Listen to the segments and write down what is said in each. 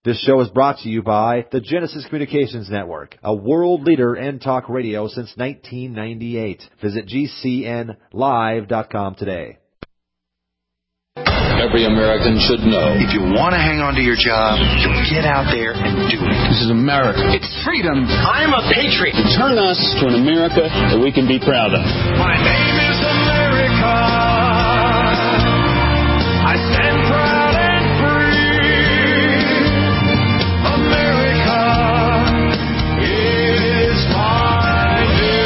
This show is brought to you by the Genesis Communications Network, a world leader in talk radio since 1998. Visit GCNlive.com today. Every American should know. If you want to hang on to your job, you get out there and do it. This is America. It's freedom. I'm a patriot. Turn us to an America that we can be proud of. My name is America. I stand proud and free. America is my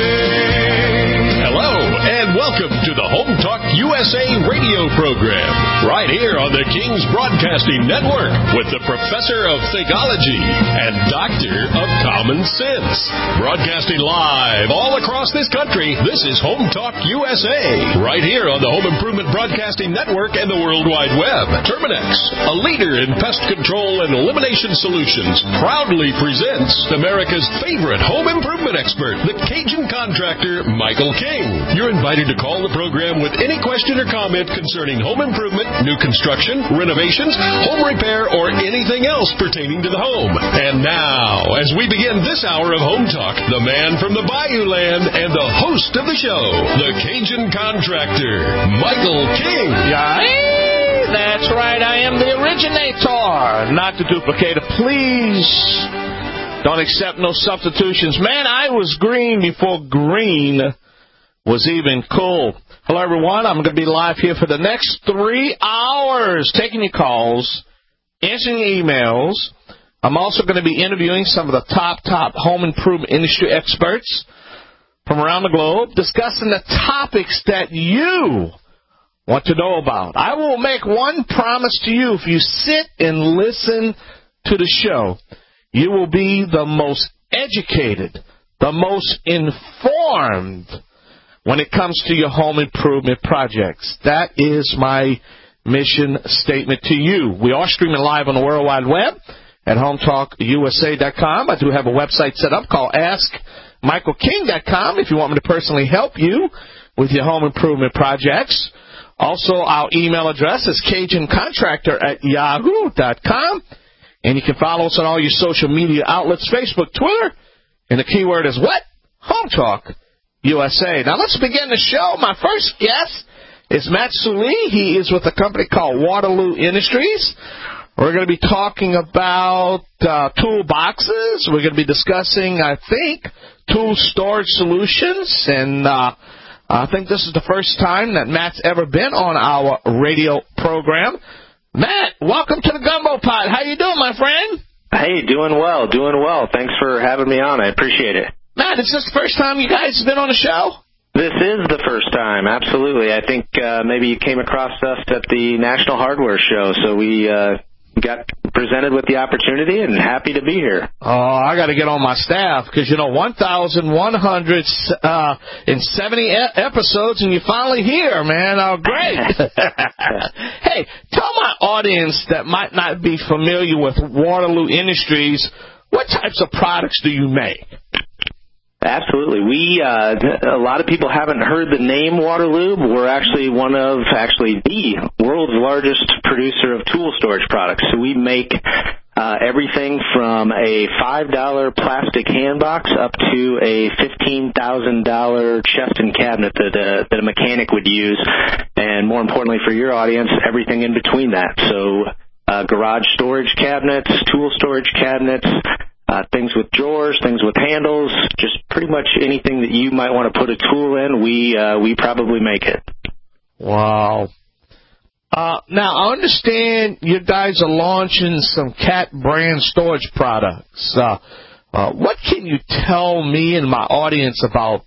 name. Hello, and welcome to the Home Talk USA radio program, right here on the King's Broadcasting Network, with the Professor of Theology and Doctor of Common Sense. Broadcasting live all across this country, this is Home Talk USA, right here on the Home Improvement Broadcasting Network and the World Wide Web. Terminex, a leader in pest control and elimination solutions, proudly presents America's favorite home improvement expert, the Cajun contractor, Michael King. You're invited to call the program with any question or comment concerning home improvement, new construction, renovations, home repair, or anything else pertaining to the home. And now, as we begin this hour of Home Talk, the man from the Bayou Land and the host of the show, the Cajun contractor, Michael King. Yay! That's right, I am the originator, not the duplicator. Please don't accept no substitutions. Man, I was green before green was even cool. Hello, everyone. I'm going to be live here for the next 3 hours, taking your calls, answering your emails. I'm also going to be interviewing some of the top home improvement industry experts from around the globe, discussing the topics that you want to know about. I will make one promise to you. If you sit and listen to the show, you will be the most educated, the most informed when it comes to your home improvement projects. That is my mission statement to you. We are streaming live on the World Wide Web at HometalkUSA.com. I do have a website set up called AskMichaelKing.com if you want me to personally help you with your home improvement projects. Also, our email address is CajunContractor@Yahoo.com. And you can follow us on all your social media outlets, Facebook, Twitter, and the keyword is what? Home Talk USA. Now, let's begin the show. My first guest is Matt Sully. He is with a company called Waterloo Industries. We're going to be talking about toolboxes. We're going to be discussing, I think, tool storage solutions. And I think this is the first time that Matt's ever been on our radio program. Matt, welcome to the Gumbo Pot. How you doing, my friend? Hey, doing well. Thanks for having me on. I appreciate it. Matt, is this the first time you guys have been on the show? This is the first time, absolutely. I think maybe you came across us at the National Hardware Show, so we got presented with the opportunity and happy to be here. Oh, I got to get on my staff because, 1,170 episodes and you're finally here, man. Oh, great. Hey, tell my audience that might not be familiar with Waterloo Industries, what types of products do you make? Absolutely. A lot of people haven't heard the name Waterloo, but we're actually the world's largest producer of tool storage products. So we make everything from a $5 plastic hand box up to a $15,000 chest and cabinet that a mechanic would use. And more importantly for your audience, everything in between that. So garage storage cabinets, tool storage cabinets, things with drawers, things with handles, just pretty much anything that you might want to put a tool in, we probably make it. Wow. Now, I understand you guys are launching some Cat brand storage products. What can you tell me and my audience about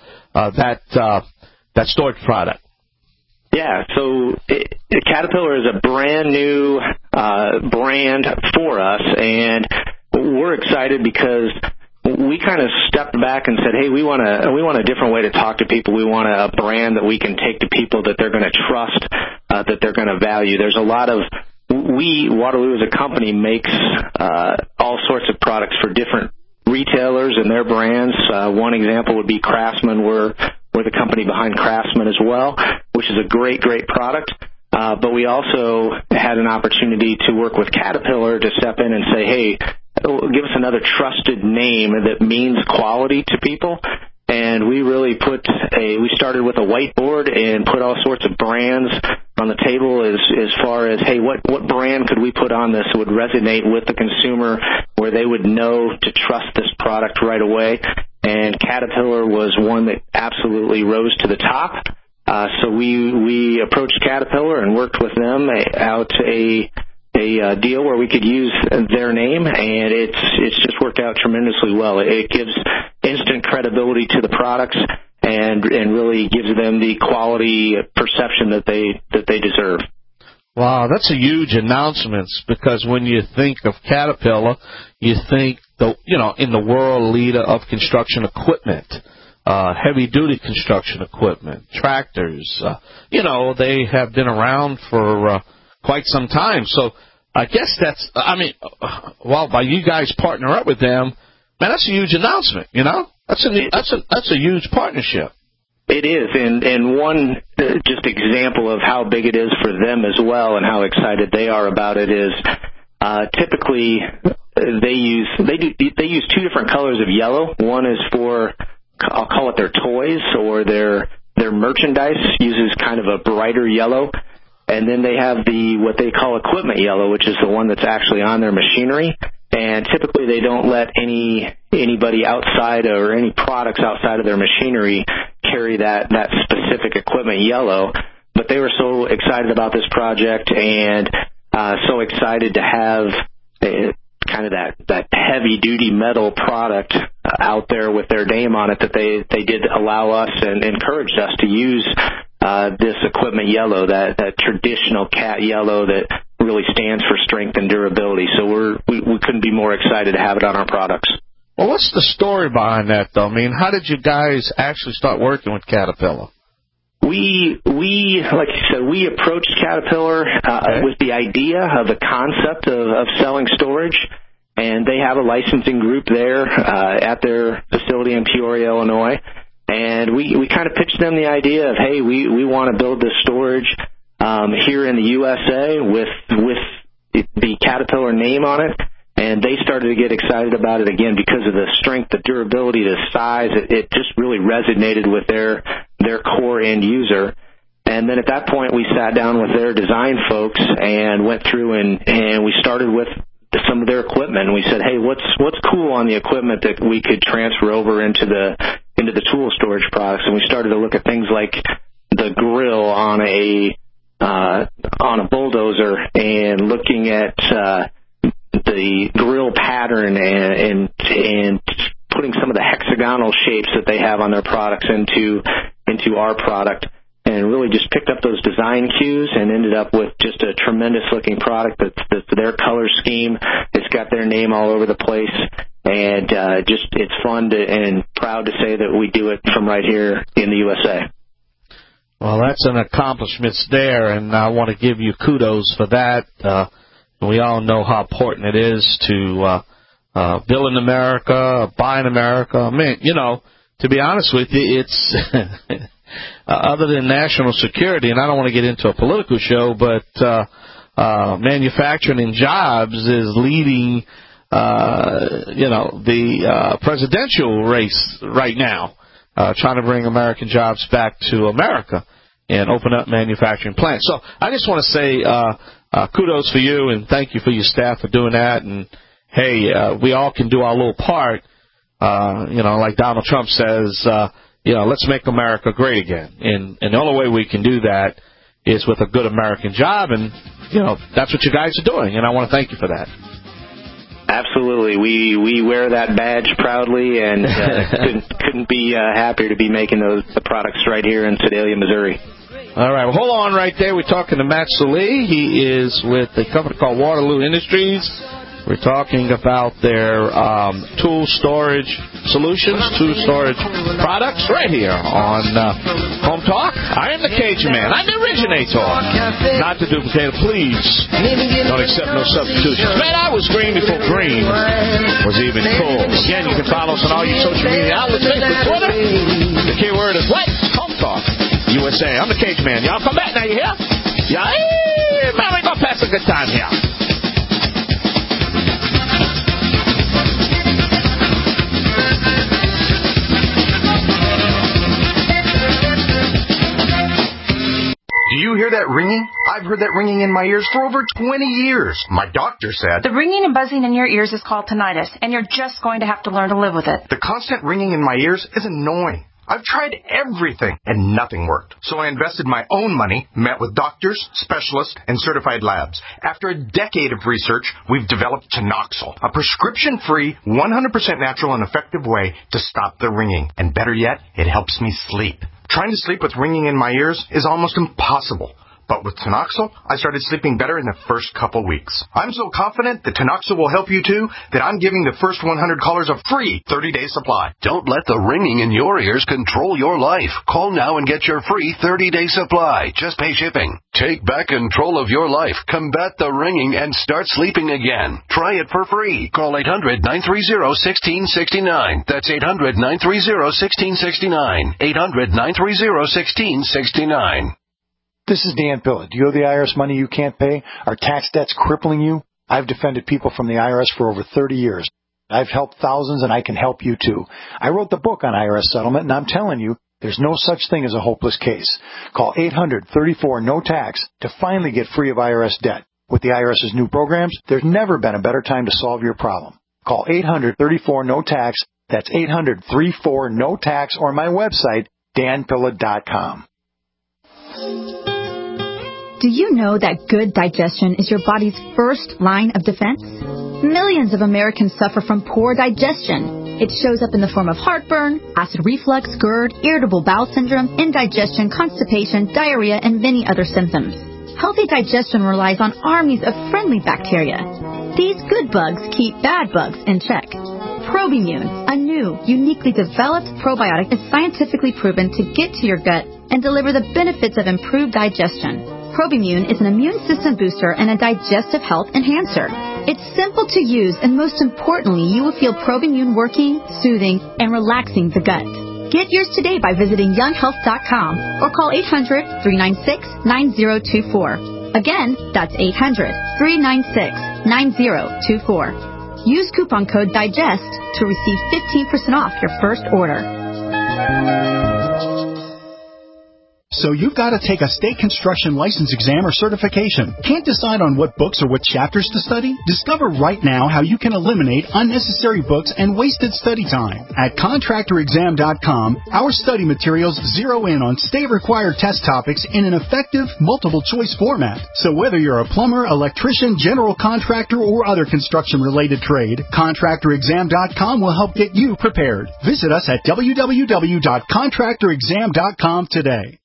that storage product? Yeah, so Caterpillar is a brand new brand for us, and we're excited because we kind of stepped back and said, hey, we want a different way to talk to people. We want a brand that we can take to people that they're going to trust, that they're going to value. There's a lot of Waterloo as a company makes all sorts of products for different retailers and their brands. One example would be Craftsman. We're the company behind Craftsman as well, which is a great product. But we also had an opportunity to work with Caterpillar to step in and say, hey, give us another trusted name that means quality to people. And we really we started with a whiteboard and put all sorts of brands on the table as far as, hey, what brand could we put on this that would resonate with the consumer where they would know to trust this product right away. And Caterpillar was one that absolutely rose to the top. So we approached Caterpillar and worked with them out a deal where we could use their name, and it's just worked out tremendously well. It gives instant credibility to the products and really gives them the quality perception that they deserve. Wow, that's a huge announcement, because when you think of Caterpillar, you think in the world leader of construction equipment. Heavy-duty construction equipment, tractors, they have been around for quite some time. So I guess by you guys partner up with them, man, that's a huge announcement, That's a huge partnership. It is, and one just example of how big it is for them as well and how excited they are about it is typically they use two different colors of yellow. One is for, I'll call it their toys, or their merchandise uses kind of a brighter yellow. And then they have what they call equipment yellow, which is the one that's actually on their machinery. And typically they don't let anybody outside or any products outside of their machinery carry that specific equipment yellow. But they were so excited about this project and so excited to have kind of that heavy-duty metal product out there with their name on it that they did allow us and encouraged us to use this equipment yellow, that traditional cat yellow that really stands for strength and durability. So we couldn't be more excited to have it on our products. Well, what's the story behind that, though? I mean, how did you guys actually start working with Caterpillar? We like you said, we approached Caterpillar with the idea of the concept of selling storage, and they have a licensing group there at their facility in Peoria, Illinois. And we kind of pitched them the idea of, hey, we want to build this storage here in the USA with the Caterpillar name on it. And they started to get excited about it again because of the strength, the durability, the size. It just really resonated with their core end user. And then at that point, we sat down with their design folks and went through and we started with some of their equipment. And we said, hey, what's cool on the equipment that we could transfer over into the tool storage products? And we started to look at things like the grill on a bulldozer and looking at the grill pattern and putting some of the hexagonal shapes that they have on their products into our product, and really just picked up those design cues and ended up with just a tremendous looking product that's their color scheme. It's got their name all over the place, and it's fun and proud to say that we do it from right here in the USA. Well, that's an accomplishment there, and I want to give you kudos for that. We all know how important it is to build in America, buy in America. I mean, to be honest with you, it's other than national security, and I don't want to get into a political show, but manufacturing and jobs is leading, the presidential race right now, trying to bring American jobs back to America and open up manufacturing plants. So I just want to say kudos for you, and thank you for your staff for doing that. And, hey, we all can do our little part. Like Donald Trump says, let's make America great again. And the only way we can do that is with a good American job. And, that's what you guys are doing. And I want to thank you for that. Absolutely. We wear that badge proudly, and couldn't be happier to be making the products right here in Sedalia, Missouri. All right. Well, hold on right there. We're talking to Matt Sallee. He is with a company called Waterloo Industries. We're talking about their tool storage solutions, tool storage products, right here on Home Talk. I am the Cajun Man. I'm the originator. Not the duplicator. Please don't accept no substitutions. Man, I was green before green was even cool. Again, you can follow us on all your social media outlets, Facebook, Twitter. The keyword is what? Home Talk USA. I'm the Cajun Man. Y'all come back now, you hear? Yeah, man, we're going to pass a good time here. Do you hear that ringing? I've heard that ringing in my ears for over 20 years. My doctor said... The ringing and buzzing in your ears is called tinnitus, and you're just going to have to learn to live with it. The constant ringing in my ears is annoying. I've tried everything, and nothing worked. So I invested my own money, met with doctors, specialists, and certified labs. After a decade of research, we've developed Tinoxil, a prescription-free, 100% natural and effective way to stop the ringing. And better yet, it helps me sleep. Trying to sleep with ringing in my ears is almost impossible. But with Tinoxil, I started sleeping better in the first couple weeks. I'm so confident that Tinoxil will help you too that I'm giving the first 100 callers a free 30-day supply. Don't let the ringing in your ears control your life. Call now and get your free 30-day supply. Just pay shipping. Take back control of your life. Combat the ringing and start sleeping again. Try it for free. Call 800-930-1669. That's 800-930-1669. 800-930-1669. This is Dan Pilla. Do you owe the IRS money you can't pay? Are tax debts crippling you? I've defended people from the IRS for over 30 years. I've helped thousands, and I can help you too. I wrote the book on IRS settlement, and I'm telling you, there's no such thing as a hopeless case. Call 800-34-NO-TAX to finally get free of IRS debt. With the IRS's new programs, there's never been a better time to solve your problem. Call 800-34-NO-TAX. That's 800-34-NO-TAX, or my website, danpilla.com. Do you know that good digestion is your body's first line of defense? Millions of Americans suffer from poor digestion. It shows up in the form of heartburn, acid reflux, GERD, irritable bowel syndrome, indigestion, constipation, diarrhea, and many other symptoms. Healthy digestion relies on armies of friendly bacteria. These good bugs keep bad bugs in check. Probimune, a new, uniquely developed probiotic, is scientifically proven to get to your gut and deliver the benefits of improved digestion. Probimune is an immune system booster and a digestive health enhancer. It's simple to use, and most importantly, you will feel Probimune working, soothing, and relaxing the gut. Get yours today by visiting younghealth.com or call 800-396-9024. Again, that's 800-396-9024. Use coupon code DIGEST to receive 15% off your first order. So you've got to take a state construction license exam or certification. Can't decide on what books or what chapters to study? Discover right now how you can eliminate unnecessary books and wasted study time. At contractorexam.com, our study materials zero in on state-required test topics in an effective, multiple-choice format. So whether you're a plumber, electrician, general contractor, or other construction-related trade, contractorexam.com will help get you prepared. Visit us at www.contractorexam.com today.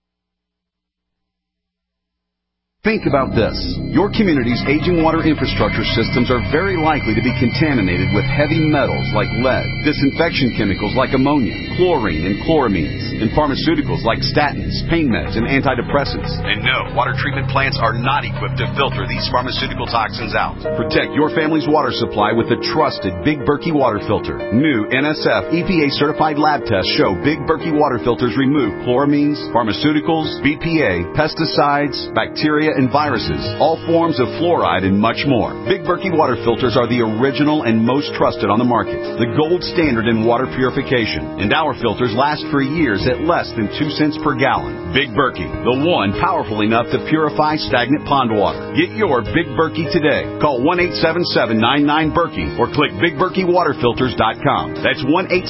Think about this. Your community's aging water infrastructure systems are very likely to be contaminated with heavy metals like lead, disinfection chemicals like ammonia, chlorine and chloramines, and pharmaceuticals like statins, pain meds, and antidepressants. And no, water treatment plants are not equipped to filter these pharmaceutical toxins out. Protect your family's water supply with the trusted Big Berkey water filter. New NSF EPA-certified lab tests show Big Berkey water filters remove chloramines, pharmaceuticals, BPA, pesticides, bacteria, and viruses, all forms of fluoride, and much more. Big Berkey water filters are the original and most trusted on the market, the gold standard in water purification, and our filters last for years at less than 2 cents per gallon. Big Berkey, the one powerful enough to purify stagnant pond water. Get your Big Berkey today. Call 1-877-99-BERKEY or click BigBerkeyWaterFilters.com. That's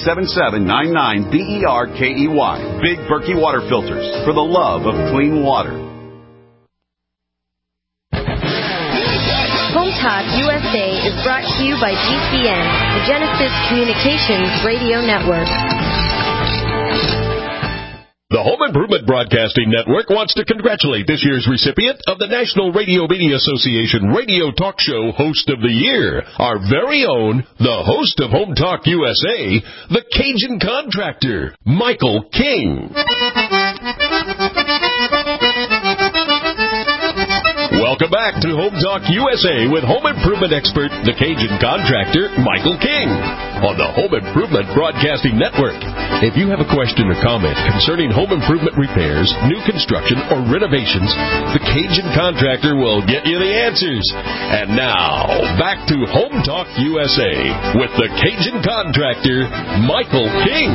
1-877-99-BERKEY. Big Berkey Water Filters, for the love of clean water. Home Talk USA is brought to you by GCN, the Genesis Communications Radio Network. The Home Improvement Broadcasting Network wants to congratulate this year's recipient of the National Radio Media Association Radio Talk Show Host of the Year, our very own, the host of Home Talk USA, the Cajun Contractor, Michael King. Welcome back to Home Talk USA with home improvement expert, the Cajun Contractor, Michael King, on the Home Improvement Broadcasting Network. If you have a question or comment concerning home improvement repairs, new construction, or renovations, the Cajun Contractor will get you the answers. And now, back to Home Talk USA with the Cajun Contractor, Michael King.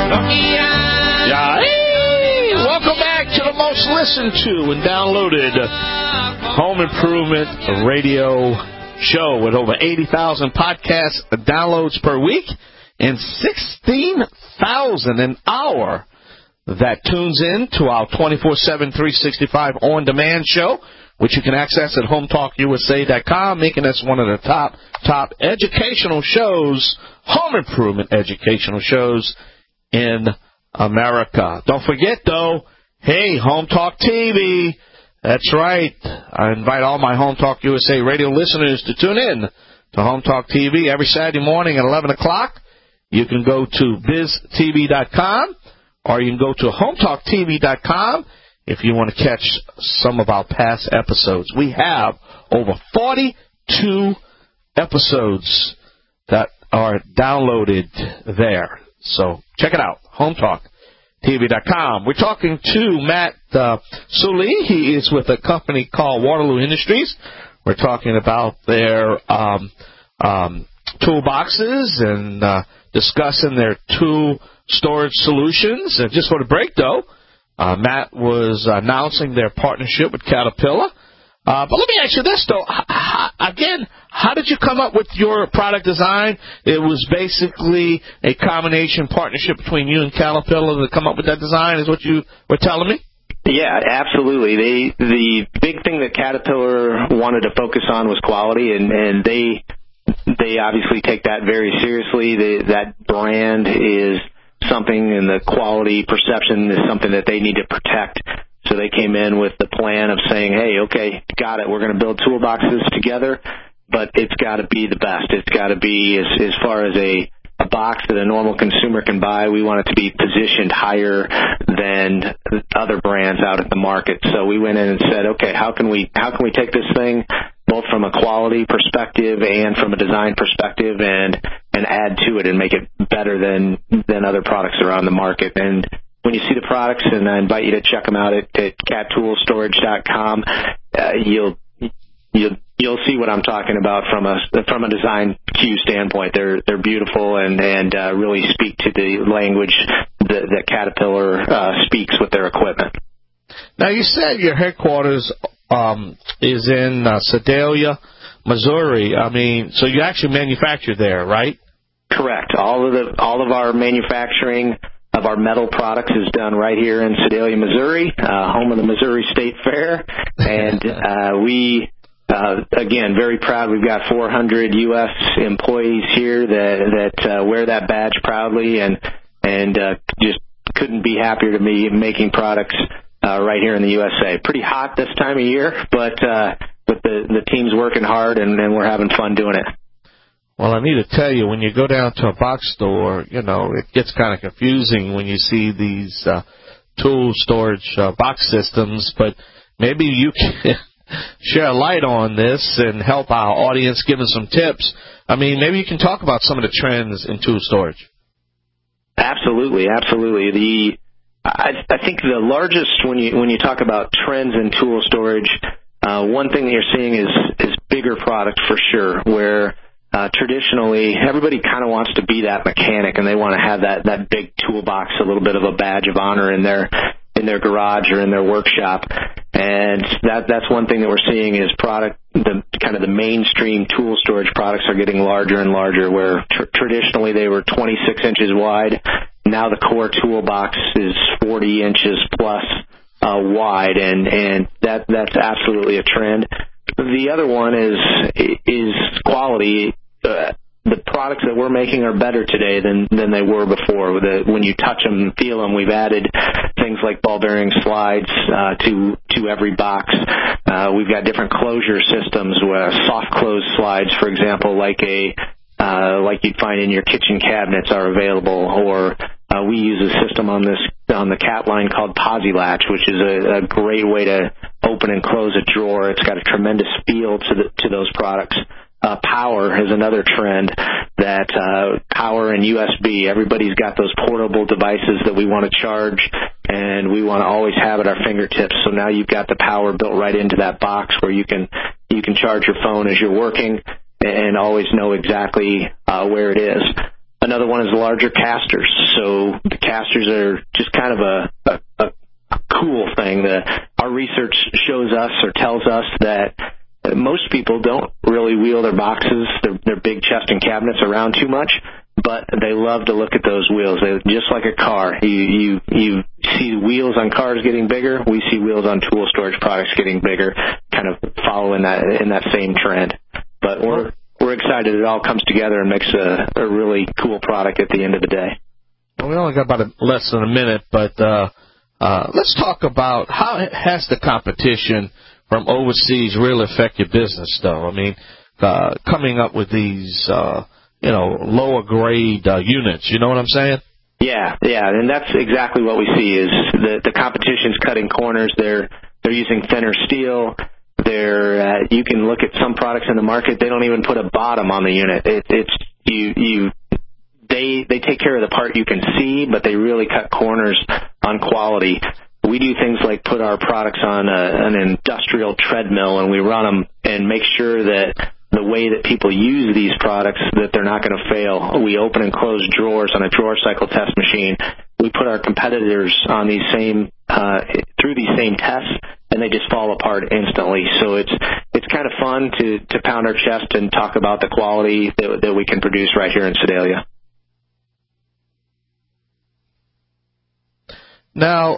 Hey, welcome back to the most listened to and downloaded home improvement radio show with over 80,000 podcast downloads per week and 16,000 an hour that tunes in to our 24/7, 365 on-demand show, which you can access at HomeTalkUSA.com, making us one of the top educational shows, home improvement educational shows in America. Don't forget, though, hey, Home Talk TV. That's right. I invite all my Home Talk USA radio listeners to tune in to Home Talk TV every Saturday morning at 11 o'clock. You can go to biztv.com or you can go to hometalktv.com if you want to catch some of our past episodes. We have over 42 episodes that are downloaded there. So check it out, hometalktv.com. We're talking to Matt Sully. He is with a company called Waterloo Industries. We're talking about their toolboxes and discussing their tool storage solutions. And just for the break, though, Matt was announcing their partnership with Caterpillar. But let me ask you this, though. Again, how did you come up with your product design? It was basically a combination partnership between you and Caterpillar to come up with that design, is what you were telling me? Yeah, absolutely. The big thing that Caterpillar wanted to focus on was quality, and they obviously take that very seriously. That brand is something, and the quality perception is something that they need to protect. So they came in with the plan of saying, hey, okay, got it. We're going to build toolboxes together, but it's got to be the best. It's got to be, as far as a box that a normal consumer can buy, we want it to be positioned higher than other brands out at the market. So we went in and said, okay, how can we take this thing both from a quality perspective and from a design perspective and add to it and make it better than other products around the market. And when you see the products, and I invite you to check them out at cattoolstorage.com, you'll see what I'm talking about from a design cue standpoint. They're beautiful and really speak to the language that Caterpillar speaks with their equipment. Now, you said your headquarters is in Sedalia, Missouri. I mean, so you actually manufacture there, right? Correct. All of our manufacturing of our metal products is done right here in Sedalia, Missouri, home of the Missouri State Fair. And we, again, very proud. We've got 400 U.S. employees here that wear that badge proudly, and just couldn't be happier to be making products right here in the USA. Pretty hot this time of year, but the team's working hard, and we're having fun doing it. Well, I need to tell you, when you go down to a box store, you know, it gets kind of confusing when you see these tool storage box systems, but maybe you can share a light on this and help our audience, give us some tips. I mean, maybe you can talk about some of the trends in tool storage. Absolutely. I think the largest, when you talk about trends in tool storage, one thing that you're seeing is bigger product for sure, where traditionally everybody kind of wants to be that mechanic, and they want to have that big toolbox, a little bit of a badge of honor in their garage or in their workshop. And that's one thing that we're seeing is the mainstream tool storage products are getting larger and larger, where traditionally they were 26 inches wide. Now the core toolbox is 40 inches plus wide, and that's absolutely a trend. The other one is quality. The products that we're making are better today than they were before. When you touch them and feel them, we've added things like ball bearing slides to every box. We've got different closure systems, soft close slides, for example, like you'd find in your kitchen cabinets are available. Or we use a system on the cat line called Posi-Latch, which is a great way to open and close a drawer. It's got a tremendous feel to those products. Power is another trend. that power and USB. Everybody's got those portable devices that we want to charge, and we want to always have at our fingertips. So now you've got the power built right into that box where you can charge your phone as you're working and always know exactly where it is. Another one is the larger casters. So the casters are just kind of a cool thing. Our research shows us or tells us that most people don't really wheel their boxes, their big chest and cabinets around too much, but they love to look at those wheels. They're just like a car. You see wheels on cars getting bigger. We see wheels on tool storage products getting bigger, kind of following in that same trend. But we're excited. It all comes together and makes a really cool product at the end of the day. Well, we only got about less than a minute, but let's talk about how has the competition from overseas really affect your business, though? I mean, coming up with these, lower grade units. You know what I'm saying? Yeah, and that's exactly what we see is the competition's cutting corners. They're using thinner steel. You can look at some products in the market. They don't even put a bottom on the unit. They take care of the part you can see, but they really cut corners on quality. We do things like put our products on an industrial treadmill, and we run them and make sure that the way that people use these products, that they're not going to fail. We open and close drawers on a drawer cycle test machine. We put our competitors on through these same tests, and they just fall apart instantly. So it's kind of fun to pound our chest and talk about the quality that we can produce right here in Sedalia. Now,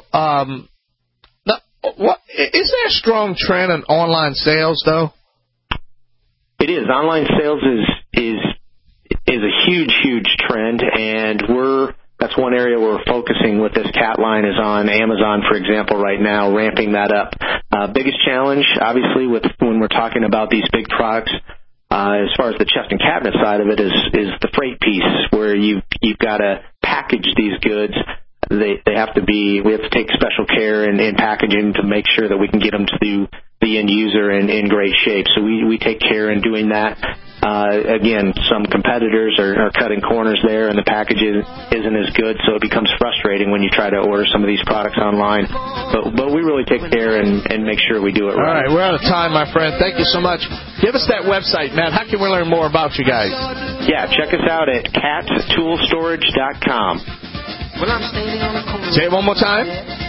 what is there a strong trend in online sales, though? It is. Online sales is a huge trend, and that's one area we're focusing with this cat line is on Amazon, for example, right now, ramping that up. Biggest challenge, obviously, when we're talking about these big products, as far as the chest and cabinet side of it, is the freight piece, where you've got to package these goods. We have to take special care in packaging to make sure that we can get them to the end user in great shape. So we take care in doing that. Again, some competitors are cutting corners there, and the package isn't as good, so it becomes frustrating when you try to order some of these products online. But we really take care and make sure we do it right. All right, we're out of time, my friend. Thank you so much. Give us that website, Matt. How can we learn more about you guys? Yeah, check us out at cattoolstorage.com. Say it one more time.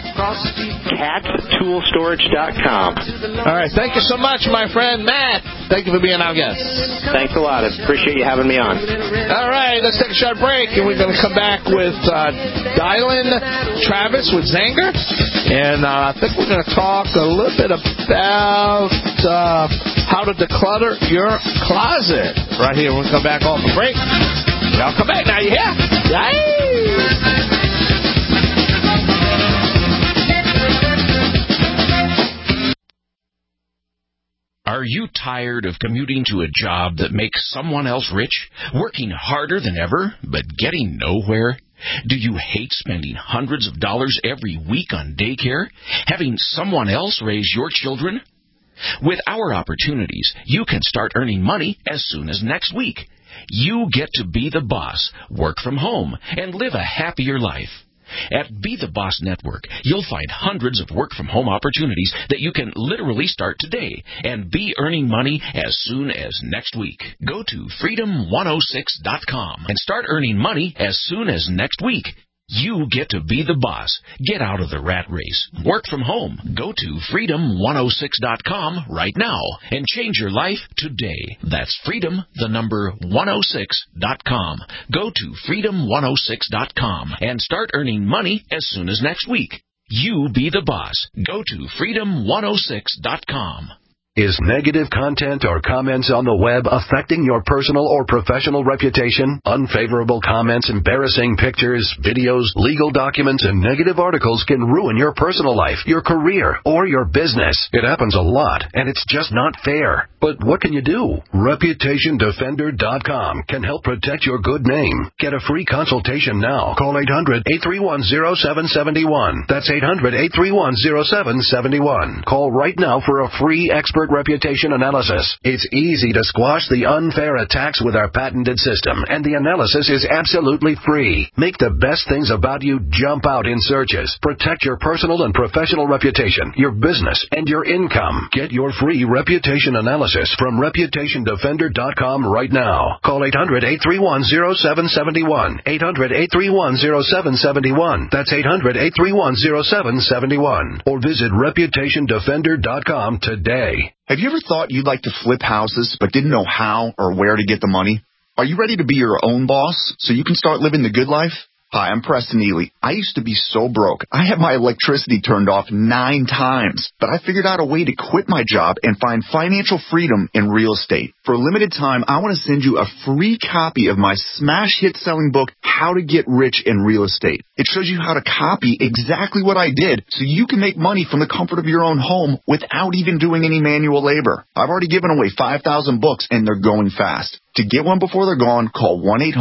cattoolstorage.com. All right. Thank you so much, my friend Matt. Thank you for being our guest. Thanks a lot. I appreciate you having me on. All right. Let's take a short break, and we're going to come back with Dylan Travis with Zanger. And I think we're going to talk a little bit about how to declutter your closet right here. We'll come back off the break. Y'all come back now. You hear? Yay! Are you tired of commuting to a job that makes someone else rich, working harder than ever, but getting nowhere? Do you hate spending hundreds of dollars every week on daycare, having someone else raise your children? With our opportunities, you can start earning money as soon as next week. You get to be the boss, work from home, and live a happier life. At Be the Boss Network, you'll find hundreds of work-from-home opportunities that you can literally start today and be earning money as soon as next week. Go to freedom106.com and start earning money as soon as next week. You get to be the boss. Get out of the rat race. Work from home. Go to freedom106.com right now and change your life today. That's freedom106.com. Go to freedom106.com and start earning money as soon as next week. You be the boss. Go to freedom106.com. Is negative content or comments on the web affecting your personal or professional reputation? Unfavorable comments, embarrassing pictures, videos, legal documents, and negative articles can ruin your personal life, your career, or your business. It happens a lot, and it's just not fair. But what can you do? ReputationDefender.com can help protect your good name. Get a free consultation now. Call 800-831-0771. That's 800-831-0771. Call right now for a free expert expert reputation analysis. It's easy to squash the unfair attacks with our patented system, and the analysis is absolutely free. Make the best things about you jump out in searches. Protect your personal and professional reputation, your business, and your income. Get your free reputation analysis from ReputationDefender.com right now. Call 800-831-0771. 800-831-0771. That's 800-831-0771. Or visit ReputationDefender.com today. Have you ever thought you'd like to flip houses but didn't know how or where to get the money? Are you ready to be your own boss so you can start living the good life? Hi, I'm Preston Ely. I used to be so broke. I had my electricity turned off 9 times, but I figured out a way to quit my job and find financial freedom in real estate. For a limited time, I want to send you a free copy of my smash hit selling book, How to Get Rich in Real Estate. It shows you how to copy exactly what I did so you can make money from the comfort of your own home without even doing any manual labor. I've already given away 5,000 books and they're going fast. To get one before they're gone, call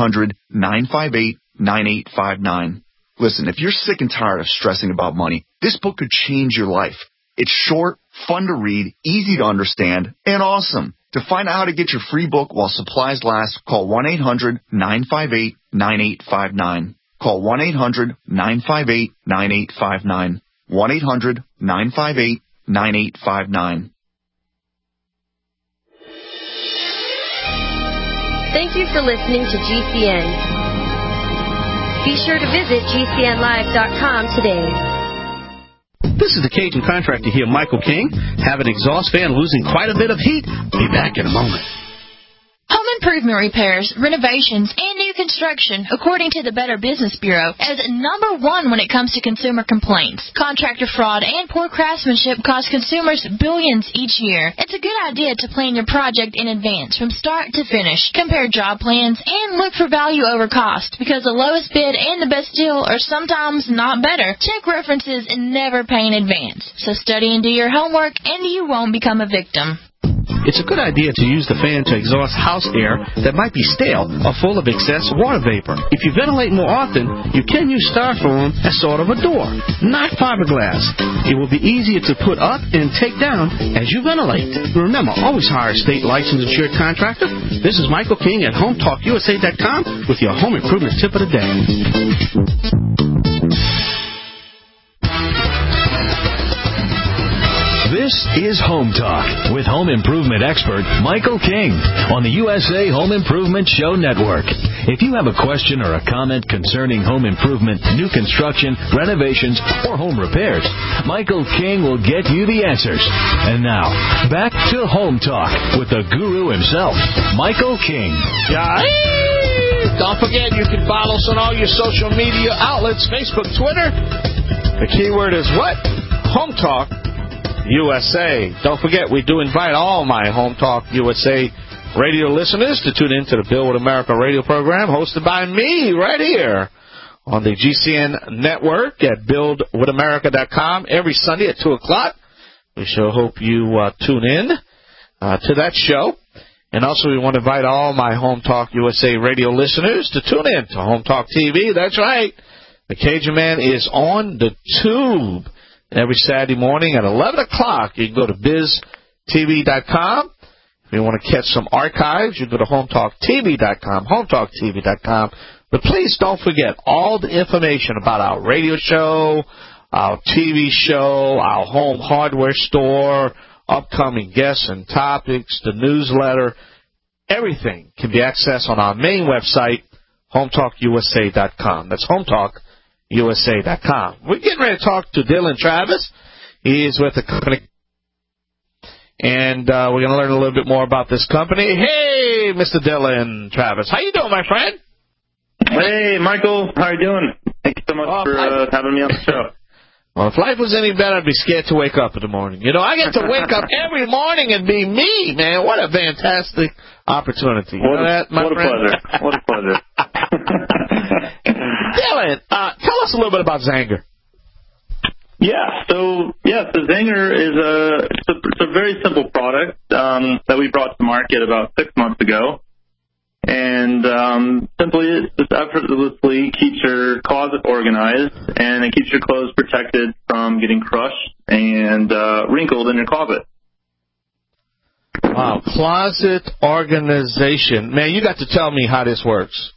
1-800-958-9859. Listen, if you're sick and tired of stressing about money, this book could change your life. It's short, fun to read, easy to understand, and awesome. To find out how to get your free book while supplies last, call 1-800-958-9859. Call 1-800-958-9859. 1-800-958-9859. Thank you for listening to GCN. Be sure to visit GCNlive.com today. This is the Cajun contractor here, Michael King. Have an exhaust fan losing quite a bit of heat? Be back in a moment. Home improvement repairs, renovations, and new construction, according to the Better Business Bureau, as number 1 when it comes to consumer complaints. Contractor fraud and poor craftsmanship cost consumers billions each year. It's a good idea to plan your project in advance from start to finish. Compare job plans and look for value over cost, because the lowest bid and the best deal are sometimes not better. Check references and never pay in advance. So study and do your homework, and you won't become a victim. It's a good idea to use the fan to exhaust house air that might be stale or full of excess water vapor. If you ventilate more often, you can use styrofoam as sort of a door, not fiberglass. It will be easier to put up and take down as you ventilate. Remember, always hire a state licensed insured contractor. This is Michael King at HomeTalkUSA.com with your home improvement tip of the day. This is Home Talk with home improvement expert Michael King on the USA Home Improvement Show Network. If you have a question or a comment concerning home improvement, new construction, renovations, or home repairs, Michael King will get you the answers. And now, back to Home Talk with the guru himself, Michael King. Don't forget, you can follow us on all your social media outlets, Facebook, Twitter. The keyword is what? Home Talk USA. Don't forget, we do invite all my Home Talk USA radio listeners to tune in to the Build with America radio program hosted by me right here on the GCN network at buildwithamerica.com every Sunday at 2 o'clock. We sure hope you tune in to that show. And also, we want to invite all my Home Talk USA radio listeners to tune in to Home Talk TV. That's right. The Cajun Man is on the tube. Every Saturday morning at 11 o'clock, you can go to biztv.com. If you want to catch some archives, you can go to hometalktv.com, hometalktv.com. But please don't forget all the information about our radio show, our TV show, our home hardware store, upcoming guests and topics, the newsletter. Everything can be accessed on our main website, hometalkusa.com. That's hometalk.USA.com. We're getting ready to talk to Dylan Travis. He is with the company, and we're going to learn a little bit more about this company. Hey, Mr. Dylan Travis. How you doing, my friend? Hey, Michael. How are you doing? Thank you so much for having me on the show. Well, if life was any better, I'd be scared to wake up in the morning. You know, I get to wake up every morning and be me, man. What a fantastic opportunity. You know that, my friend? What a pleasure. Dylan, tell us a little bit about Zanger. Yeah, so Zanger is a very simple product that we brought to market about 6 months ago. And simply, it just effortlessly keeps your closet organized, and it keeps your clothes protected from getting crushed and wrinkled in your closet. Wow, closet organization. Man, you got to tell me how this works.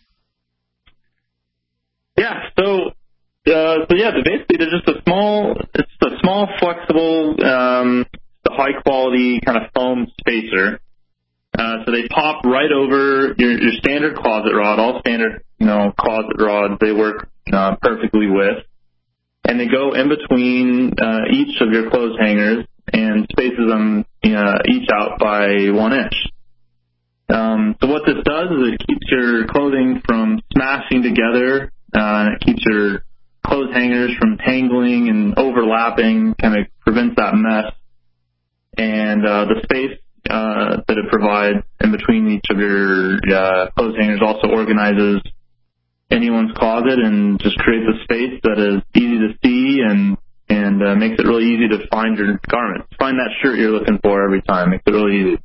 Yeah, so basically they're just a small, flexible, high quality kind of foam spacer. So they pop right over your standard closet rod. All standard, closet rods they work perfectly with, and they go in between each of your clothes hangers and spaces them each out by 1 inch. So what this does is it keeps your clothing from smashing together. It keeps your clothes hangers from tangling and overlapping, kind of prevents that mess. And the space that it provides in between each of your clothes hangers also organizes anyone's closet and just creates a space that is easy to see and makes it really easy to find your garments. Find that shirt you're looking for every time. Makes it really easy.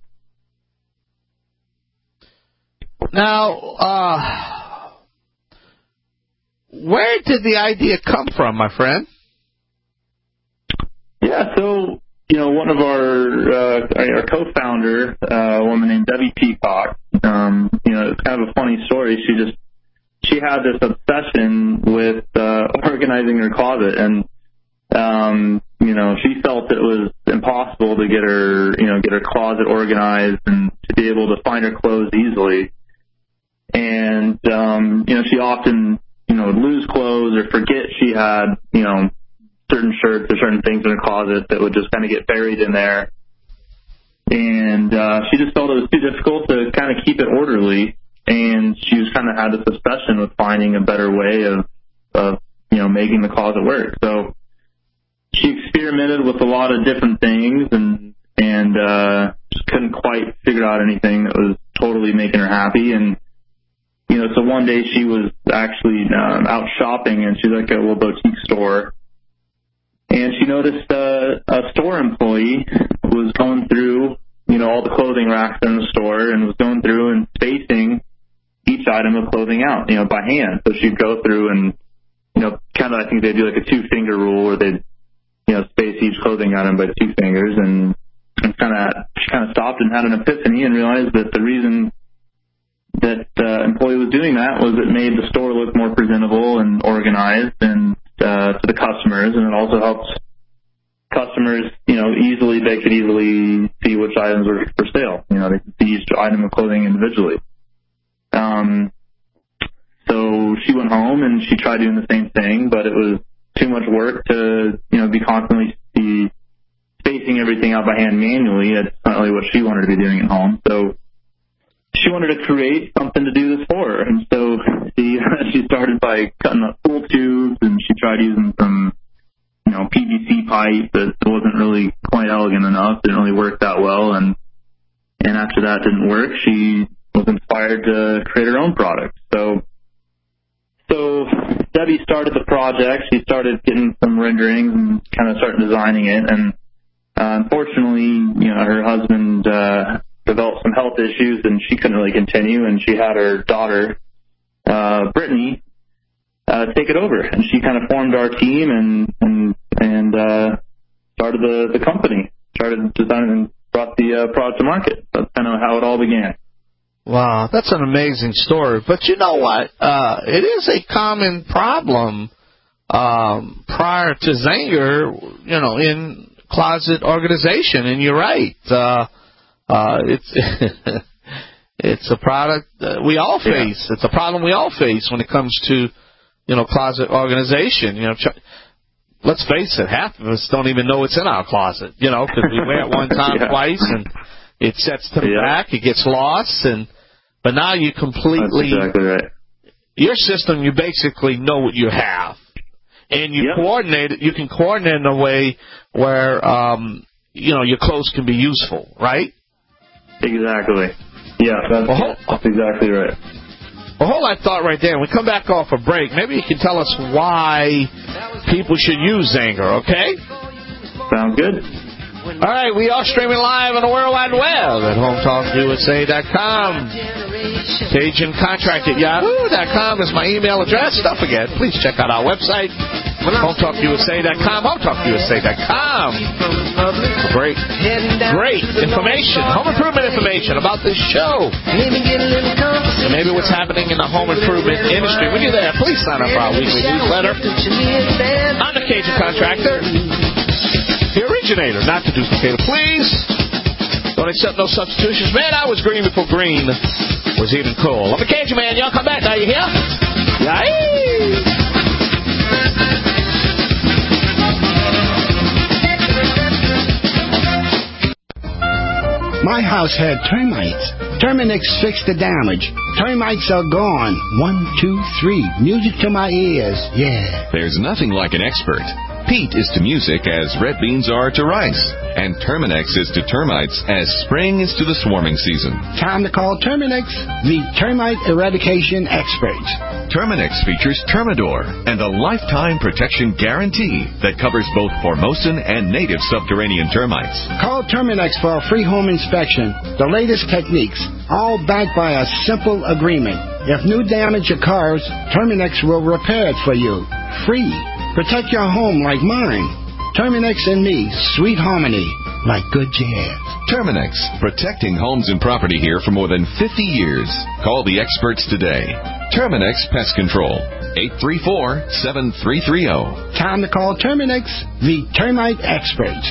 Now, where did the idea come from, my friend? Yeah, so one of our co-founder, a woman named Debbie Peacock. It's kind of a funny story. She had this obsession with organizing her closet, and she felt it was impossible to get her closet organized and to be able to find her clothes easily. And she often would lose clothes or forget she had certain shirts or certain things in her closet that would just kind of get buried in there. And she just felt it was too difficult to kind of keep it orderly. And she was kind of had this obsession with finding a better way of making the closet work. So she experimented with a lot of different things and just couldn't quite figure out anything that was totally making her happy. And so one day she was actually out shopping, and she's like at a little boutique store. And she noticed a store employee was going through, all the clothing racks in the store and was going through and spacing each item of clothing out, by hand. So she'd go through and, kind of, I think they do like a 2-finger rule where they'd, space each clothing item by 2 fingers. And she kind of stopped and had an epiphany and realized that the reason that the employee was doing that was it made the store look more presentable and organized and to the customers, and it also helps customers, they could easily see which items were for sale. They could see each item of clothing individually. So she went home and she tried doing the same thing, but it was too much work to, be constantly spacing everything out by hand manually. That's not really what she wanted to be doing at home. So she wanted to create something to do this for her. And so she started by cutting up pool tubes, and she tried using some, PVC pipe that wasn't really quite elegant enough. Didn't really work that well. And after that didn't work, she was inspired to create her own product. So Debbie started the project. She started getting some renderings and kind of started designing it. And unfortunately, her husband developed some health issues, and she couldn't really continue. And she had her daughter, Brittany, take it over. And she kind of formed our team and started the company. Started designing and brought the product to market. That's kind of how it all began. Wow, that's an amazing story. But you know what? It is a common problem prior to Zenger, in closet organization. And you're right. It's a product we all face. Yeah. It's a problem we all face when it comes to, closet organization. Let's face it, half of us don't even know it's in our closet, because we wear it one time, twice, and it sets to the back, it gets lost, but now you completely... That's exactly right. Your system, you basically know what you have. And you coordinate it, you can coordinate in a way where, your clothes can be useful, right? Exactly. Yeah, that's exactly right. Well, hold that thought right there. When we come back off a break, maybe you can tell us why people should use Zenger, okay? Sounds good. All right, we are streaming live on the World Wide Web at HometalkUSA.com. Page and contract at Yahoo.com is my email address. Don't forget, please check out our website, HometalkUSA.com, HometalkUSA.com. Great information, home improvement information about this show. And maybe what's happening in the home improvement industry. When you're there, please sign up for our weekly newsletter. I'm the Cajun Contractor, the originator, not the duplicator. Please don't accept no substitutions. Man, I was green before green was even cool. I'm the Cajun Man. Y'all come back now. You hear? Yay! My house had termites. Terminix fixed the damage. Termites are gone. 1, 2, 3. Music to my ears. Yeah. There's nothing like an expert. Pete is to music as red beans are to rice. And Terminix is to termites as spring is to the swarming season. Time to call Terminix, the termite eradication experts. Terminix features Termidor and a lifetime protection guarantee that covers both Formosan and native subterranean termites. Call Terminix for a free home inspection. The latest techniques, all backed by a simple agreement. If new damage occurs, Terminix will repair it for you. Free. Protect your home like mine. Terminix and me, sweet harmony, like good jazz. Terminix, protecting homes and property here for more than 50 years. Call the experts today. Terminix Pest Control, 834-7330. Time to call Terminix, the termite experts.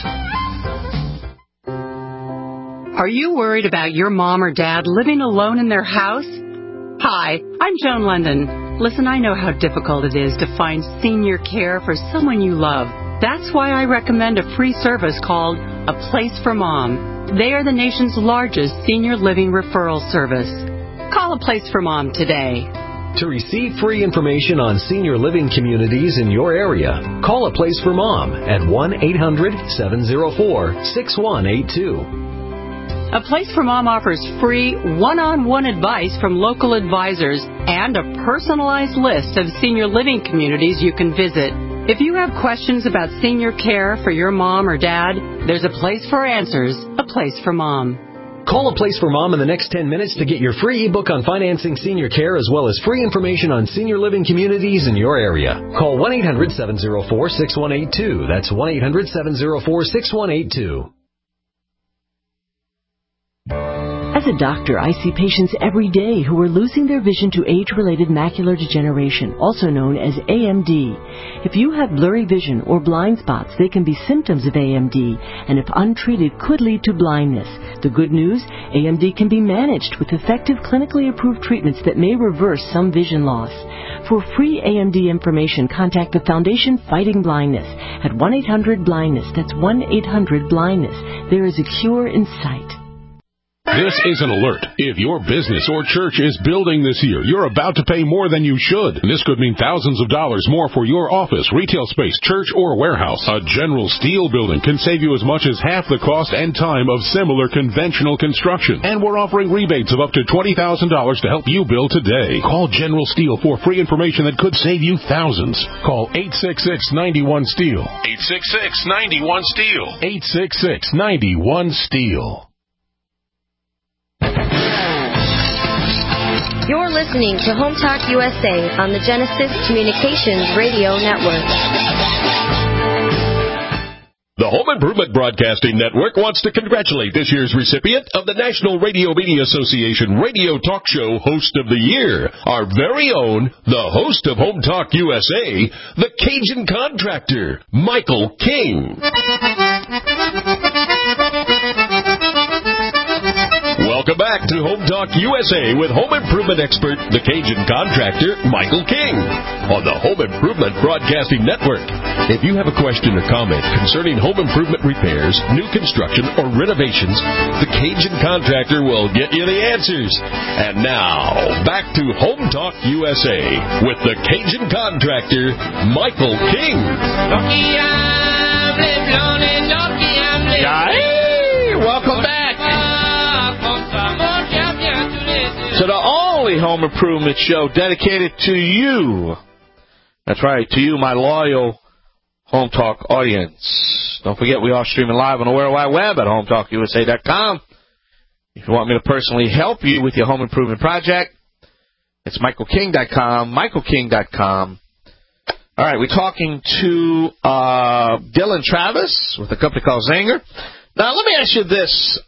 Are you worried about your mom or dad living alone in their house? Hi, I'm Joan London. Listen, I know how difficult it is to find senior care for someone you love. That's why I recommend a free service called A Place for Mom. They are the nation's largest senior living referral service. Call A Place for Mom today. To receive free information on senior living communities in your area, call A Place for Mom at 1-800-704-6182. A Place for Mom offers free one-on-one advice from local advisors and a personalized list of senior living communities you can visit. If you have questions about senior care for your mom or dad, there's a place for answers, A Place for Mom. Call A Place for Mom in the next 10 minutes to get your free ebook on financing senior care as well as free information on senior living communities in your area. Call 1-800-704-6182. That's 1-800-704-6182. As a doctor, I see patients every day who are losing their vision to age-related macular degeneration, also known as AMD. If you have blurry vision or blind spots, they can be symptoms of AMD, and if untreated, could lead to blindness. The good news, AMD can be managed with effective clinically approved treatments that may reverse some vision loss. For free AMD information, contact the Foundation Fighting Blindness at 1-800-BLINDNESS. That's 1-800-BLINDNESS. There is a cure in sight. This is an alert. If your business or church is building this year, you're about to pay more than you should. This could mean thousands of dollars more for your office, retail space, church, or warehouse. A General Steel building can save you as much as half the cost and time of similar conventional construction. And we're offering rebates of up to $20,000 to help you build today. Call General Steel for free information that could save you thousands. Call 866-91-STEEL. 866-91-STEEL. 866-91-STEEL. You're listening to Home Talk USA on the Genesis Communications Radio Network. The Home Improvement Broadcasting Network wants to congratulate this year's recipient of the National Radio Media Association Radio Talk Show Host of the Year, our very own, the host of Home Talk USA, the Cajun Contractor, Michael King. Welcome back to Home Talk USA with home improvement expert, the Cajun Contractor, Michael King, on the Home Improvement Broadcasting Network. If you have a question or comment concerning home improvement repairs, new construction, or renovations, the Cajun Contractor will get you the answers. And now, back to Home Talk USA with the Cajun Contractor, Michael King. Hey, welcome back to the only home improvement show dedicated to you. That's right, to you, my loyal Home Talk audience. Don't forget, we are streaming live on the World Wide Web at HomeTalkUSA.com. If you want me to personally help you with your home improvement project, it's MichaelKing.com, MichaelKing.com. All right, we're talking to Dylan Travis with a company called Zanger. Now, let me ask you this,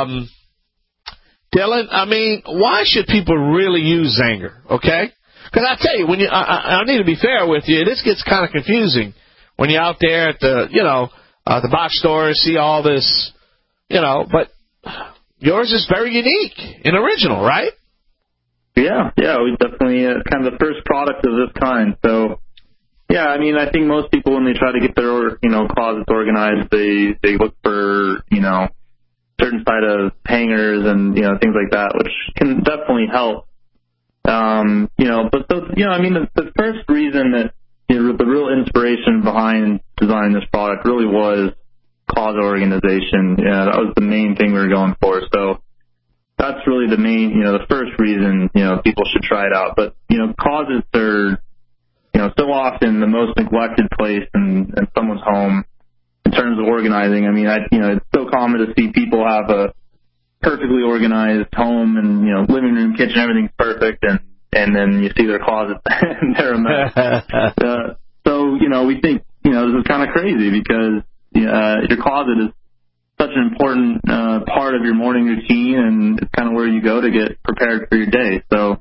Dylan. I mean, why should people really use Zanger? Okay, because I tell you, when I need to be fair with you, this gets kind of confusing when you're out there at the the box store, see all this, but yours is very unique and original, right? Yeah, we definitely kind of the first product of this kind. So, yeah, I mean, I think most people when they try to get their closets organized, they look for certain side of hangers and things like that, which can definitely help. But I mean, the first reason that the real inspiration behind designing this product really was closet organization. Yeah, that was the main thing we were going for. So that's really the main, the first reason, people should try it out. But, closets are, so often the most neglected place in someone's home in terms of organizing. I mean, it's so common to see people have a perfectly organized home and, living room, kitchen, everything's perfect. And then you see their closets and they're a mess. So, we think, this is kind of crazy because your closet is such an important part of your morning routine, and it's kind of where you go to get prepared for your day. So,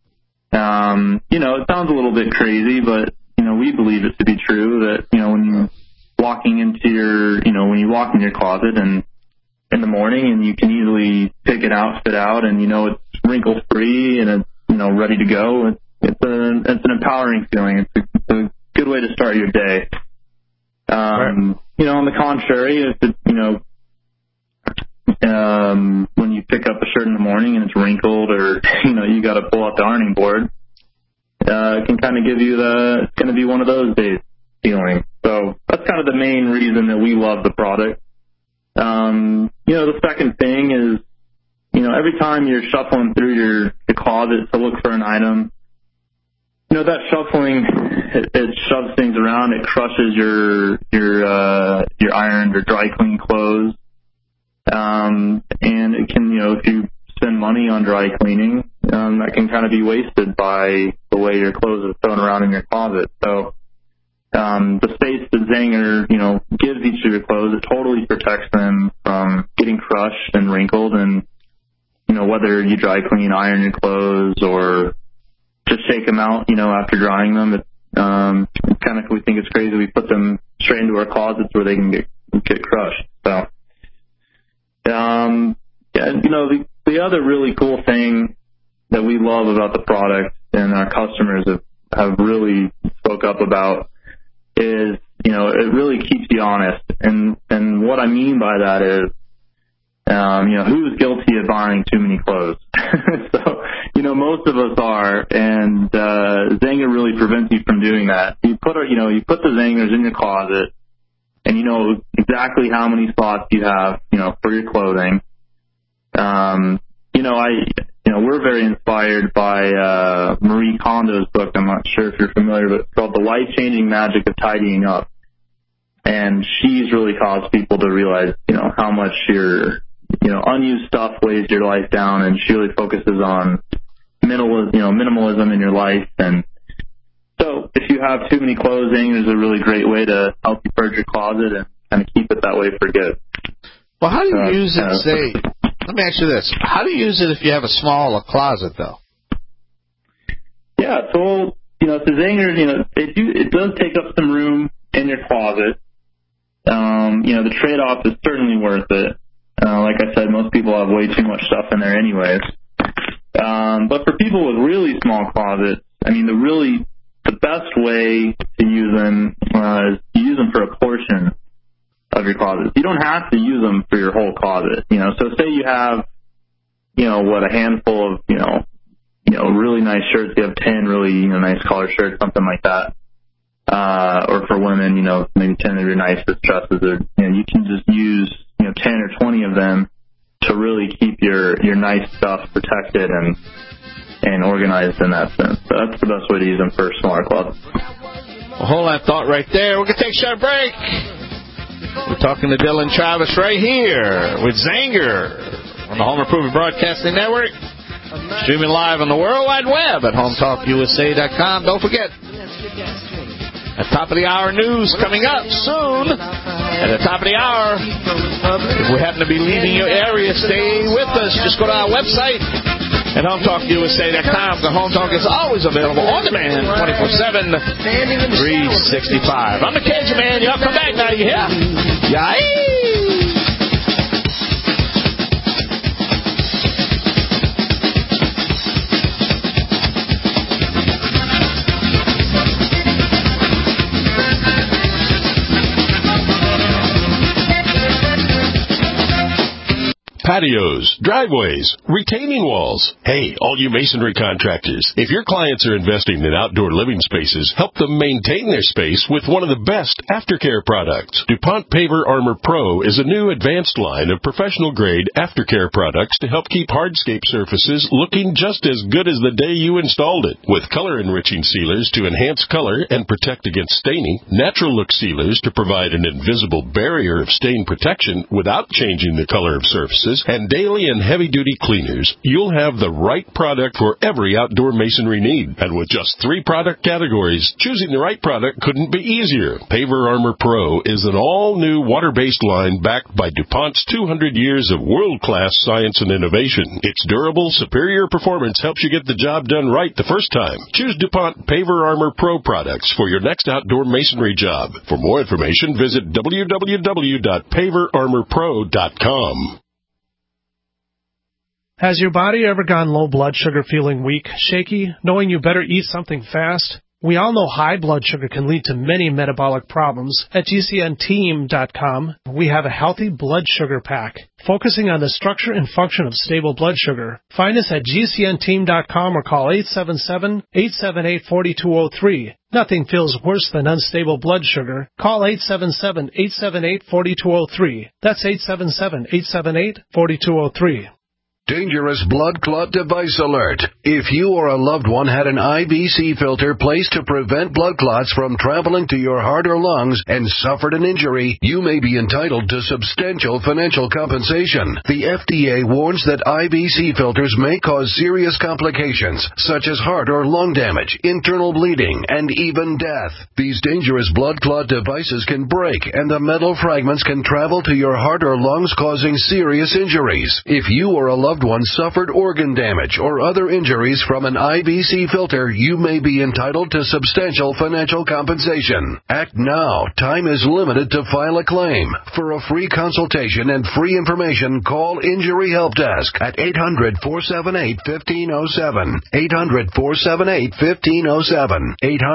it sounds a little bit crazy, but, we believe it to be true that, when you walk in your closet and in the morning and you can easily pick it out, fit out, and, it's wrinkle free and it's, ready to go. It's an empowering feeling. It's a good way to start your day. Right. On the contrary, if it, when you pick up a shirt in the morning and it's wrinkled or, you got to pull out the ironing board, it can kind of give you it's going to be one of those days feeling. So that's kind of the main reason that we love the product. The second thing is, every time you're shuffling through your closet to look for an item, that shuffling, it shoves things around. It crushes your ironed or dry clean clothes. And it can, if you spend money on dry cleaning, that can kind of be wasted by the way your clothes are thrown around in your closet. So, the space that Zanger, gives each of your clothes, it totally protects them from getting crushed and wrinkled. And, whether you dry clean, iron your clothes, or just shake them out, after drying them, it's kind of, we think it's crazy. We put them straight into our closets where they can get crushed. So, the other really cool thing that we love about the product and our customers have really spoke up about is, it really keeps you honest. And what I mean by that is, who's guilty of buying too many clothes? So, most of us are, and Zanger really prevents you from doing that. You put the Zangers in your closet, and you know exactly how many spots you have, for your clothing. We're very inspired by Marie Kondo's book. I'm not sure if you're familiar, but it's called The Life-Changing Magic of Tidying Up. And she's really caused people to realize, how much your, unused stuff weighs your life down, and she really focuses on minimalism in your life. And so if you have too many clothes, Zanger is a really great way to help you purge your closet and kind of keep it that way for good. Well, how do you use it, let me ask you this. How do you use it if you have a smaller closet, though? Yeah, so, the Zanger, it does take up some room in your closet. The trade-off is certainly worth it. Like I said, most people have way too much stuff in there anyways. But for people with really small closets, the best way to use them is to use them for a portion of your closet. You don't have to use them for your whole closet. So say you have, a handful of, really nice shirts. You have 10 really, nice collar shirts, something like that. Or for women, maybe 10 of your nicest dresses. Or, you can just use, 10 or 20 of them to really keep your nice stuff protected and organized in that sense. So that's the best way to use them for a smaller closet. Well, hold that thought right there. We're going to take a short break. We're talking to Dylan Travis right here with Zanger on the Home Improvement Broadcasting Network. Streaming live on the World Wide Web at HometalkUSA.com. Don't forget, At top of the hour news coming up soon. At the top of the hour, if we happen to be leaving your area, stay with us. Just go to our website at HomeTalkUSA.com. The Home Talk is always available on demand 24/7, 365. I'm the Cajun Man. Y'all come back now, you hear? Yay! Patios, driveways, retaining walls. Hey, all you masonry contractors, if your clients are investing in outdoor living spaces, help them maintain their space with one of the best aftercare products. DuPont Paver Armor Pro is a new advanced line of professional-grade aftercare products to help keep hardscape surfaces looking just as good as the day you installed it. With color-enriching sealers to enhance color and protect against staining, natural look sealers to provide an invisible barrier of stain protection without changing the color of surfaces, and daily and heavy-duty cleaners, you'll have the right product for every outdoor masonry need. And with just 3 product categories, choosing the right product couldn't be easier. Paver Armor Pro is an all-new water-based line backed by DuPont's 200 years of world-class science and innovation. Its durable, superior performance helps you get the job done right the first time. Choose DuPont Paver Armor Pro products for your next outdoor masonry job. For more information, visit www.paverarmorpro.com. Has your body ever gone low blood sugar, feeling weak, shaky, knowing you better eat something fast? We all know high blood sugar can lead to many metabolic problems. At GCNteam.com, we have a healthy blood sugar pack, focusing on the structure and function of stable blood sugar. Find us at GCNteam.com or call 877-878-4203. Nothing feels worse than unstable blood sugar. Call 877-878-4203. That's 877-878-4203. Dangerous blood clot device alert. If you or a loved one had an IVC filter placed to prevent blood clots from traveling to your heart or lungs and suffered an injury, you may be entitled to substantial financial compensation. The FDA warns that IVC filters may cause serious complications, such as heart or lung damage, internal bleeding, and even death. These dangerous blood clot devices can break, and the metal fragments can travel to your heart or lungs, causing serious injuries. If you or a loved one suffered organ damage or other injuries from an IVC filter, you may be entitled to substantial financial compensation. Act now. Time is limited to file a claim. For a free consultation and free information, call Injury Help Desk at 800-478-1507. 800-478-1507.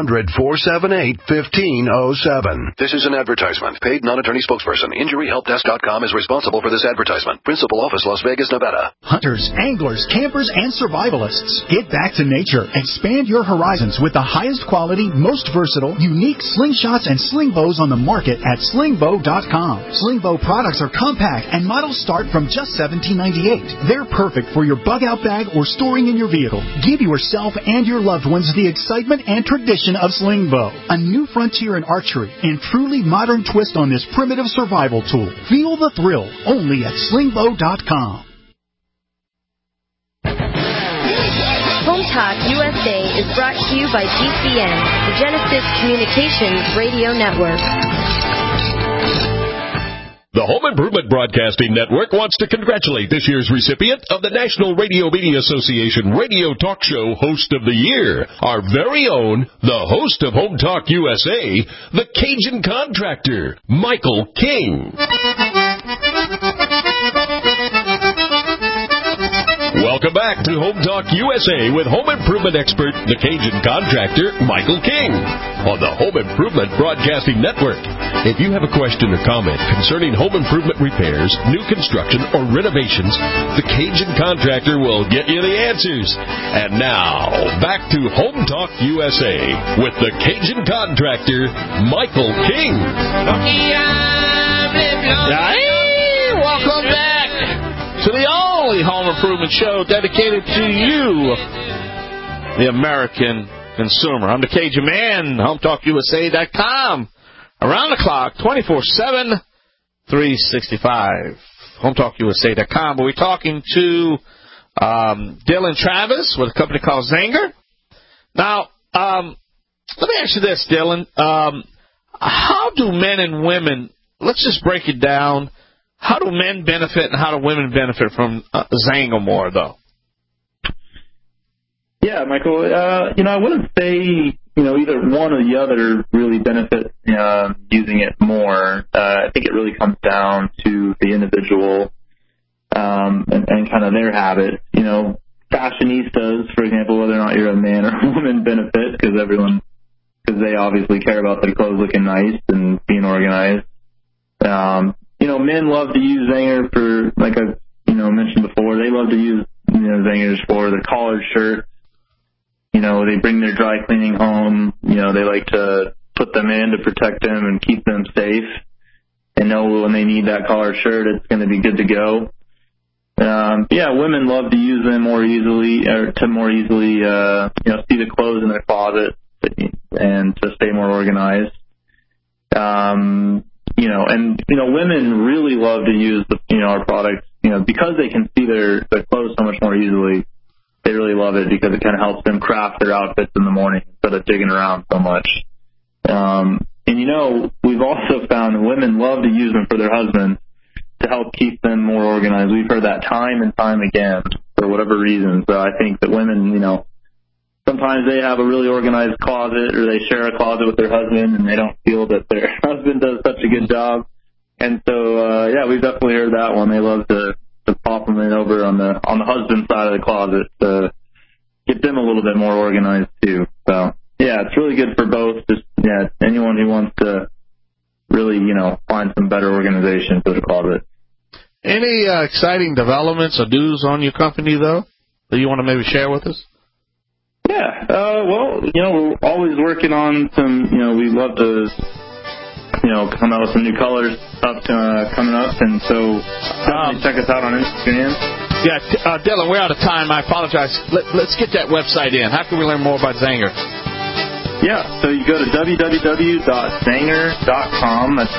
800-478-1507. This is an advertisement. Paid non-attorney spokesperson. InjuryHelpDesk.com is responsible for this advertisement. Principal office, Las Vegas, Nevada. Hunters, anglers, campers, and survivalists. Get back to nature. Expand your horizons with the highest quality, most versatile, unique slingshots and sling bows on the market at slingbow.com. Slingbow products are compact and models start from just $17.98. They're perfect for your bug-out bag or storing in your vehicle. Give yourself and your loved ones the excitement and tradition of Slingbow, a new frontier in archery and truly modern twist on this primitive survival tool. Feel the thrill only at slingbow.com. Home Talk USA is brought to you by GCN, the Genesis Communications Radio Network. The Home Improvement Broadcasting Network wants to congratulate this year's recipient of the National Radio Media Association Radio Talk Show Host of the Year, our very own, the host of Home Talk USA, the Cajun Contractor, Michael King. Welcome back to Home Talk USA with home improvement expert, the Cajun Contractor, Michael King, on the Home Improvement Broadcasting Network. If you have a question or comment concerning home improvement repairs, new construction, or renovations, the Cajun Contractor will get you the answers. And now, back to Home Talk USA with the Cajun Contractor, Michael King. Hey, welcome back to the only home improvement show dedicated to you, the American consumer. I'm the Cajun Man, HomeTalkUSA.com. Around the clock, 24/7, 365. HomeTalkUSA.com. We're talking to Dylan Travis with a company called Zenger. Now, Let me ask you this, Dylan. How do men and women, let's just break it down, how do men benefit and how do women benefit from Zanger more, though? Yeah, Michael, I wouldn't say, either one or the other really benefit using it more. I think it really comes down to the individual and kind of their habits. Fashionistas, for example, whether or not you're a man or a woman, benefit because they obviously care about their clothes looking nice and being organized. Men love to use Zanger for, like I mentioned before, they love to use Zangers for the collared shirt. They bring their dry cleaning home. They like to put them in to protect them and keep them safe and know when they need that collared shirt, it's going to be good to go. Women love to use them more easily, or to more easily, see the clothes in their closet and to stay more organized. Women really love to use our products, because they can see their clothes so much more easily. They really love it because it kind of helps them craft their outfits in the morning instead of digging around so much. We've also found women love to use them for their husbands to help keep them more organized. We've heard that time and time again for whatever reason. So I think that women, sometimes they have a really organized closet or they share a closet with their husband and they don't feel that their husband does such a good job. And so, we've definitely heard that one. They love to pop them in over on the husband side of the closet to get them a little bit more organized too. So it's really good for both. Just anyone who wants to really find some better organization for the closet. Any exciting developments or news on your company though that you want to maybe share with us? Yeah, we're always working on some. We love to come out with some new colors coming up, and so definitely check us out on Instagram. Yeah, Dylan, we're out of time. I apologize. Let's get that website in. How can we learn more about Zanger? Yeah, so you go to www.zanger.com. That's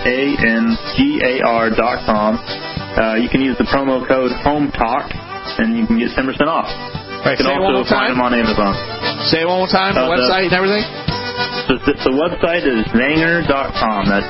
XANGAR.com. You can use the promo code HOMETALK, and you can get 10% off. Right, you can also find them on Amazon. Say it one more time, the website and everything? So the website is Zanger.com. That's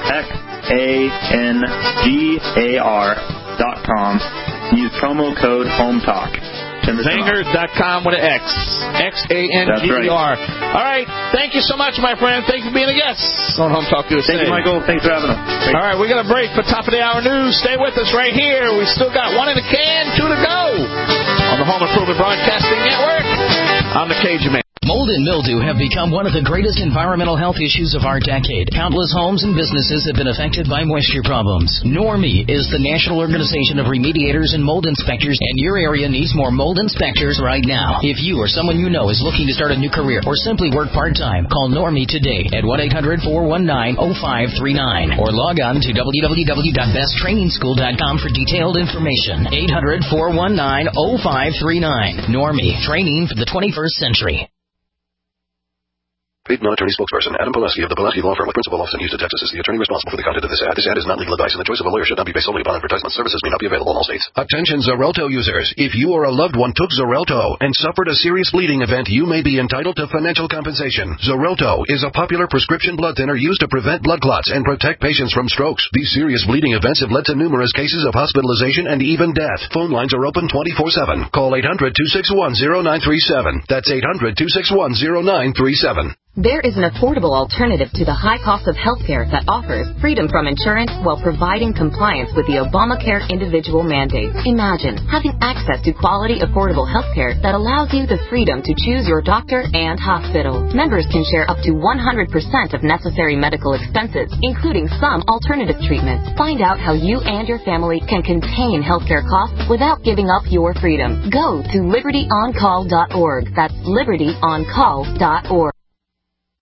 XANGAR.com. Use promo code HOMETALK. Zanger.com with an X. XANGER. That's right. All right. Thank you so much, my friend. Thank you for being a guest on Home Talk USA. Thank you, Michael. Thanks for having us. All right. We're going to break for top of the hour news. Stay with us right here. We still got one in the can, two to go on the Home Improvement Broadcasting Network. I'm the Cajun Man. Mold and mildew have become one of the greatest environmental health issues of our decade. Countless homes and businesses have been affected by moisture problems. NORMI is the National Organization of Remediators and Mold Inspectors, and your area needs more mold inspectors right now. If you or someone you know is looking to start a new career or simply work part-time, call NORMI today at 1-800-419-0539 or log on to www.besttrainingschool.com for detailed information. 800-419-0539. NORMI, training for the 21st century. Paid non-attorney spokesperson Adam Pileski of the Pileski Law Firm with principal office in Houston, Texas is the attorney responsible for the content of this ad. This ad is not legal advice, and the choice of a lawyer should not be based solely upon advertisement. Services may not be available in all states. Attention Xarelto users. If you or a loved one took Xarelto and suffered a serious bleeding event, you may be entitled to financial compensation. Xarelto is a popular prescription blood thinner used to prevent blood clots and protect patients from strokes. These serious bleeding events have led to numerous cases of hospitalization and even death. Phone lines are open 24/7. Call 800-261-0937. That's 800-261-0937. There is an affordable alternative to the high cost of healthcare that offers freedom from insurance while providing compliance with the Obamacare individual mandate. Imagine having access to quality, affordable healthcare that allows you the freedom to choose your doctor and hospital. Members can share up to 100% of necessary medical expenses, including some alternative treatments. Find out how you and your family can contain healthcare costs without giving up your freedom. Go to libertyoncall.org. That's libertyoncall.org.